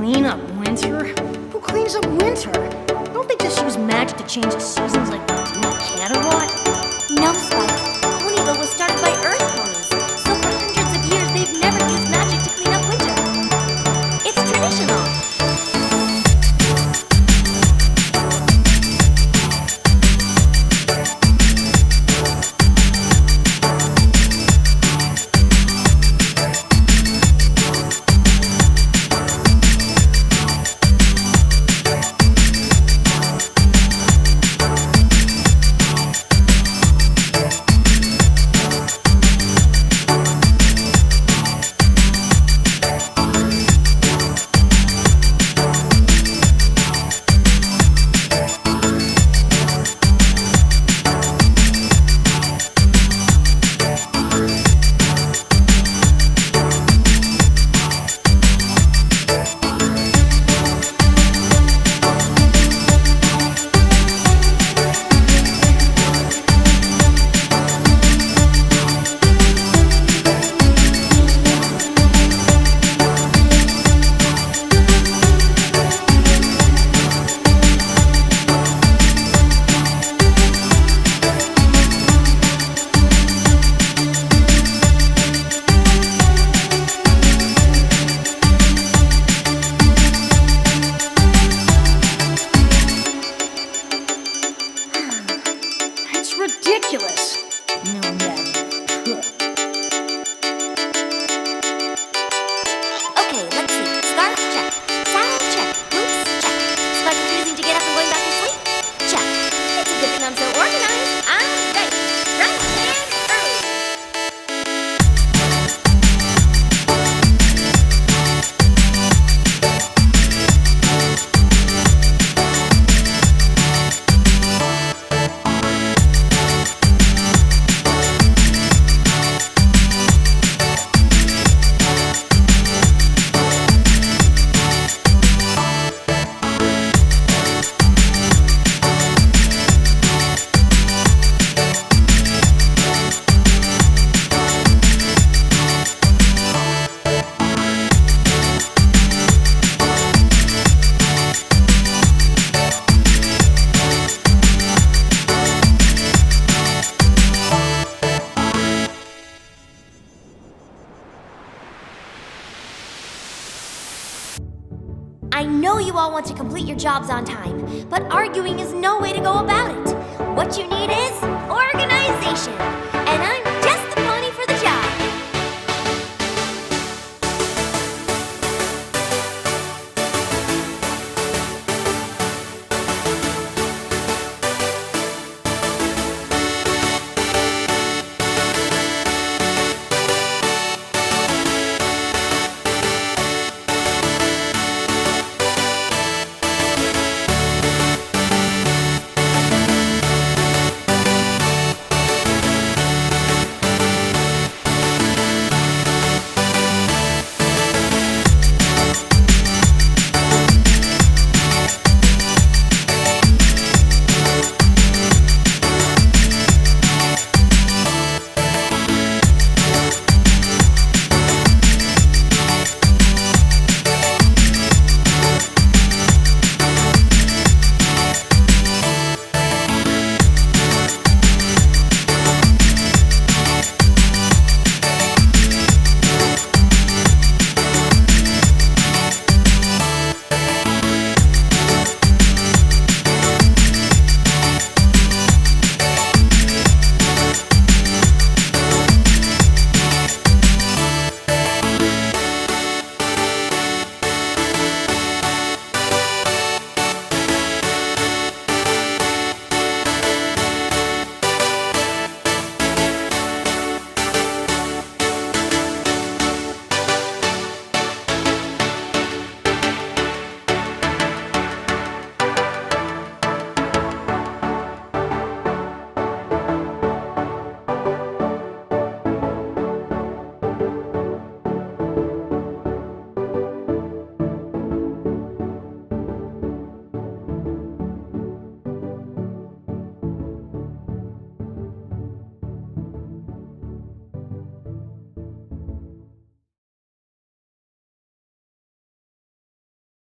Clean up winter? Who cleans up winter? Don't they just use magic to change the seasons like they do in Canterlot? No, Spike. Ponyville was started by Earth ponies, so for hundreds of years they've never used magic to clean up winter. It's traditional. Ridiculous. No magic. Okay, let's see. Scarf, check. Saddle, check. Boots, check. Spike refusing to get up and going back to sleep? Check. It's a good thing I'm so organized. I'm ready. Bright and early. I know you all want to complete your jobs on time, but arguing is no way to go about it. What you need is organization.